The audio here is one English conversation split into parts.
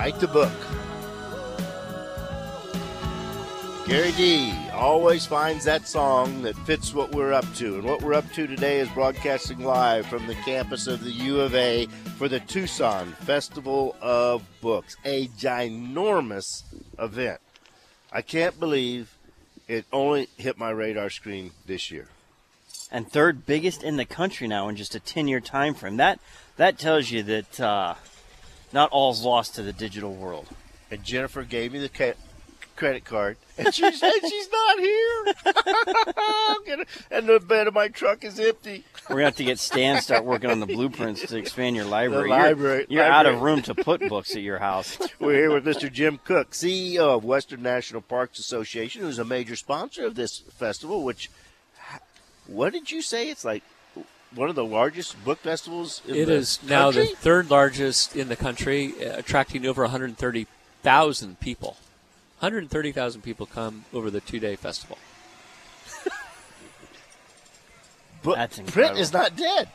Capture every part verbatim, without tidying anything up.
Write the book. Gary D always finds that song that fits what we're up to. And what we're up to today is broadcasting live from the campus of the U of A for the Tucson Festival of Books, a ginormous event. I can't believe it only hit my radar screen this year. And third biggest in the country now in just a ten-year time frame. That, that tells you that uh, not all's lost to the digital world. And Jennifer gave me the ca- credit card, and she said she's not here. And the bed of my truck is empty. We're going to have to get Stan to start working on the blueprints to expand your library. The library. You're, you're library. out of room to put books at your house. We're here with Mister Jim Cook, C E O of Western National Parks Association, who's a major sponsor of this festival, which, what did you say? It's like one of the largest book festivals in it the is now country? the third largest in the country, uh, attracting over one hundred thirty thousand people. one hundred thirty thousand people come over the two-day festival. But That's print incredible. is not dead.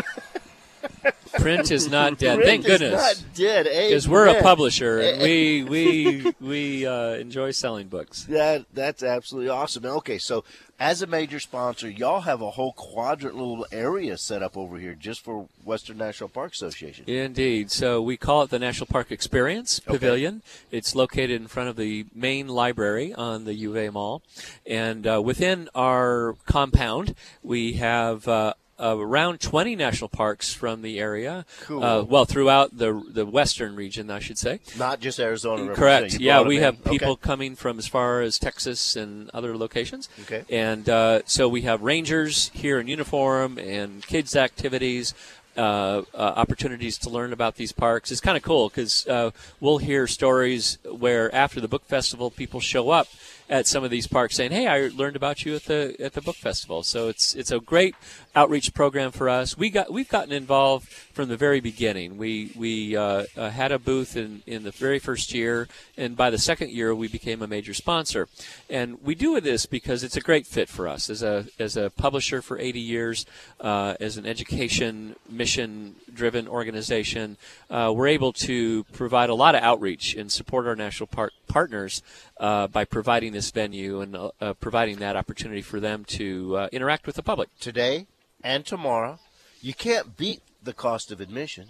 Print is not dead. Print Thank goodness. is not dead. Because we're a Amen. publisher, and we we we uh, enjoy selling books. That that's absolutely awesome. Okay, so as a major sponsor, y'all have a whole quadrant little area set up over here just for Western National Park Association. Indeed. So we call it the National Park Experience Pavilion. Okay. It's located in front of the main library on the U of A Mall. And uh, within our compound, we have uh, Uh, around twenty national parks from the area. Cool. Uh, well, throughout the the western region, I should say. Not just Arizona. Correct. You Yeah, brought we them have in. people Okay. coming from as far as Texas and other locations. Okay. And uh, so we have rangers here in uniform and kids' activities. Uh, uh, opportunities to learn about these parks. It's kind of cool because uh, we'll hear stories where after the book festival, people show up at some of these parks saying, "Hey, I learned about you at the at the book festival." So it's it's a great outreach program for us. We got we've gotten involved from the very beginning. We we uh, uh, had a booth in in the very first year, and by the second year, we became a major sponsor. And we do this because it's a great fit for us as a as a publisher for eighty years, uh, as an education mission-driven organization. Uh, we're able to provide a lot of outreach and support our national park partners uh, by providing this venue and uh, uh, providing that opportunity for them to uh, interact with the public. Today and tomorrow, you can't beat the cost of admission.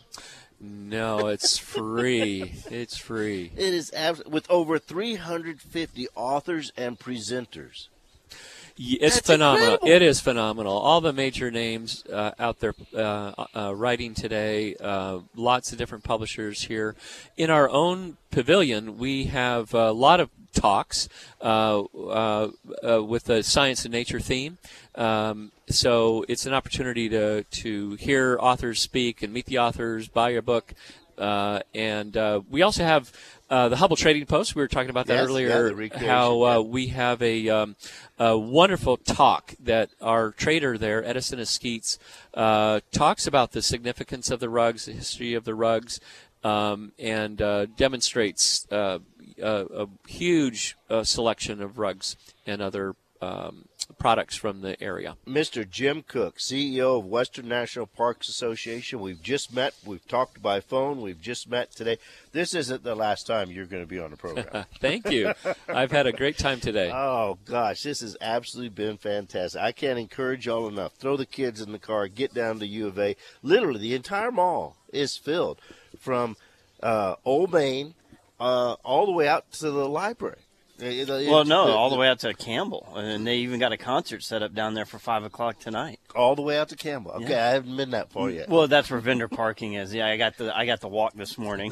No, it's free. It's free. It is abs- with over three hundred fifty authors and presenters. Y- It's That's phenomenal. incredible. It is phenomenal. All the major names uh, out there uh, uh, writing today, uh, lots of different publishers here. In our own pavilion, we have a lot of talks uh, uh, uh, with the science and nature theme. Um, so it's an opportunity to, to hear authors speak and meet the authors, buy your book. Uh, and uh, we also have uh, the Hubble Trading Post. We were talking about that Yes, yeah, earlier, the recreation, how uh, yeah. we have a, um, a wonderful talk that our trader there, Edison Eskeets, uh, talks about the significance of the rugs, the history of the rugs, um, and uh, demonstrates uh, a, a huge uh, selection of rugs and other um, products from the area. Mister Jim Cook, C E O of Western National Parks Association. We've just met. We've talked by phone. We've just met today. This isn't the last time you're going to be on the program. Thank you. I've had a great time today. Oh, gosh, this has absolutely been fantastic. I can't encourage y'all enough. Throw the kids in the car, get down to U of A. Literally, the entire mall is filled from uh, Old Main uh, all the way out to the library. It- it- Well, no, the- all the way out to Campbell. And they even got a concert set up down there for five o'clock tonight. all the way out to Campbell. Okay, Yeah. I haven't been that far yet. Well, that's where vendor parking is. Yeah, I got the I got the walk this morning.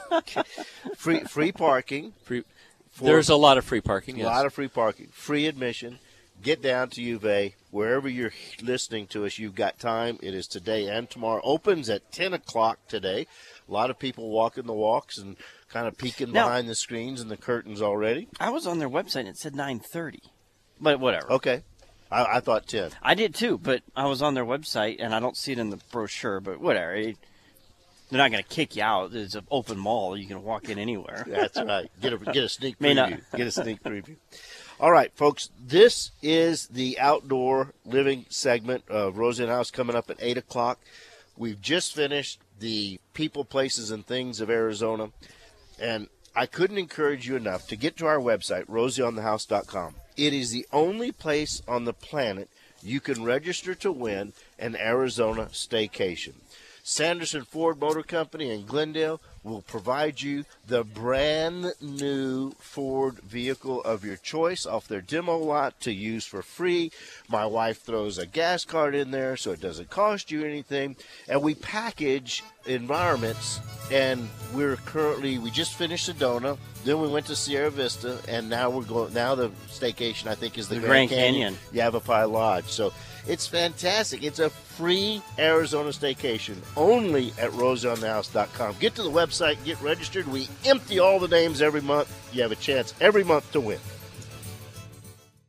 Free free parking. Free, for- there's a lot of free parking, A yes. lot of free parking, free admission. Get down to U of A. Wherever you're listening to us, you've got time. It is today and tomorrow. Opens at ten o'clock today. A lot of people walking the walks and kind of peeking Now- behind the screens and the curtains already. I was on their website and it said nine thirty. But whatever. Okay. I, I thought ten. I did too, but I was on their website and I don't see it in the brochure, but whatever. It- they're not going to kick you out. It's an open mall. You can walk in anywhere. That's right. Get a, get a sneak May preview. not. Get a sneak preview. All right, folks, this is the outdoor living segment of Roseanne House coming up at eight o'clock. We've just finished the people, places, and things of Arizona. And I couldn't encourage you enough to get to our website, rosie on the house dot com. It is the only place on the planet you can register to win an Arizona staycation. Sanderson Ford Motor Company in Glendale will provide you the brand new Ford vehicle of your choice off their demo lot to use for free. My wife throws a gas card in there so it doesn't cost you anything. And we package environments, and we're currently, we just finished Sedona, then we went to Sierra Vista, and now we're going, now the staycation I think is the, The Grand, Grand Canyon, Canyon. Yavapai Lodge. So it's fantastic. It's a free Arizona staycation only at rosie on the house dot com. Get to the website, get registered. We empty all the names every month. You have a chance every month to win.